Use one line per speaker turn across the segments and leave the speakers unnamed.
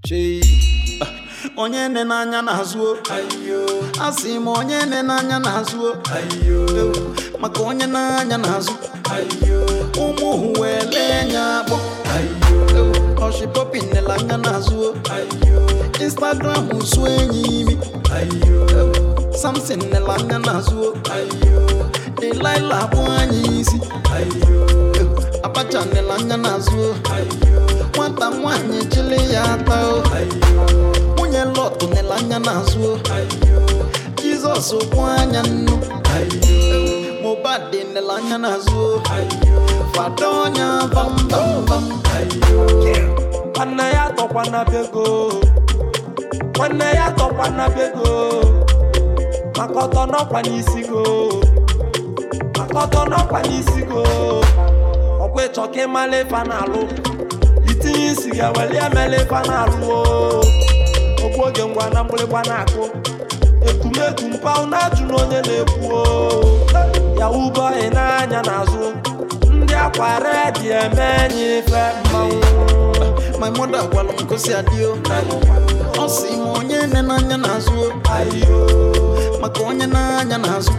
Chee onye nne n'anya na-azụ ayo asị m onye nne n'anya na-azụ ayo maka onye n'anya na-azụ ayo ụmụ wele nya akpọ ayo oshipopi nne n'anya na-azụ ayo Instagram usu enyi mi ayo Samson nne n'anya na-azụ ayo Delilah bụ anyị isi ayo Abacha nne n'anya na-azụ ayo nwata nwanyị chili ya ata Munye lotu nelanya nazuo Jesus ukwanya nnu Mubadi nelanya nazuo Fadonya bam bam bam
Kwane ya tokwa na bego Kwane ya tokwa na bego Makoto no kwa n'isigo Makoto no kwa n'isigo Okwe choke male fanalu Itinye isi ga weli emele fanalu Ogwoge ngwa na mgbịrịgba na-akụ Ekumekwu mpa na-ajụ n'onye na-ekwu Yahoo boy n'anya n'azụ Ndị akwa redi eme enyi ife mmanwụ
My mother gwara m gosi adio Ọ sị m onye nne n'anya n'azụ maka onye n'anya n'azụ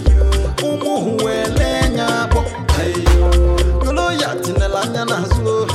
ụmụ wele nya akpọ Golo ya tinela anya n'azụ